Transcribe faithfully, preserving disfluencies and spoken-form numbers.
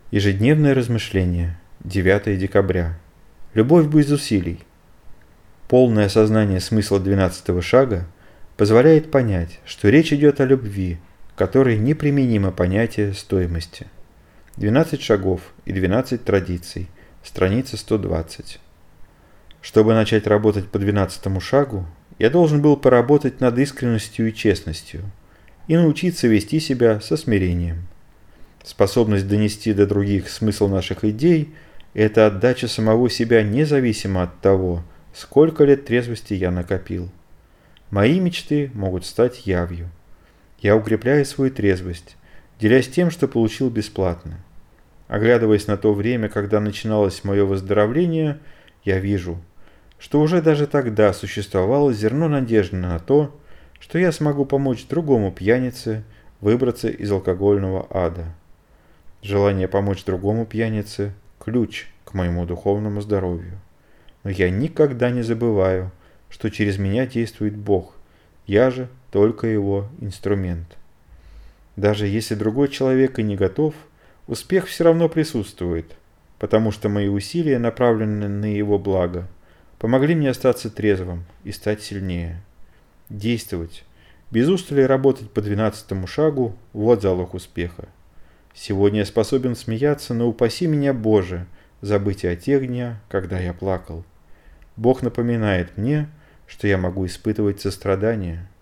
Ежедневное размышление. девятое декабря. Любовь без усилий. Полное осознание смысла двенадцатого шага позволяет понять, что речь идет о любви, которой неприменимо понятие стоимости. двенадцать шагов и двенадцать традиций. Страница сто двадцать. Чтобы начать работать по двенадцатому шагу, я должен был поработать над искренностью и честностью и научиться вести себя со смирением. Способность донести до других смысл наших идей – это отдача самого себя независимо от того, сколько лет трезвости я накопил. Мои мечты могут стать явью. Я укрепляю свою трезвость, делясь тем, что получил бесплатно. Оглядываясь на то время, когда начиналось мое выздоровление, я вижу, что уже даже тогда существовало зерно надежды на то, что я смогу помочь другому пьянице выбраться из алкогольного ада. Желание помочь другому пьянице – ключ к моему духовному здоровью. Но я никогда не забываю, что через меня действует Бог, я же только его инструмент. Даже если другой человек и не готов, успех все равно присутствует, потому что мои усилия, направленные на его благо, помогли мне остаться трезвым и стать сильнее. Действовать, без устали работать по двенадцатому шагу – вот залог успеха. Сегодня я способен смеяться, но упаси меня, Боже, забыть о тех днях, когда я плакал. Бог напоминает мне, что я могу испытывать сострадание.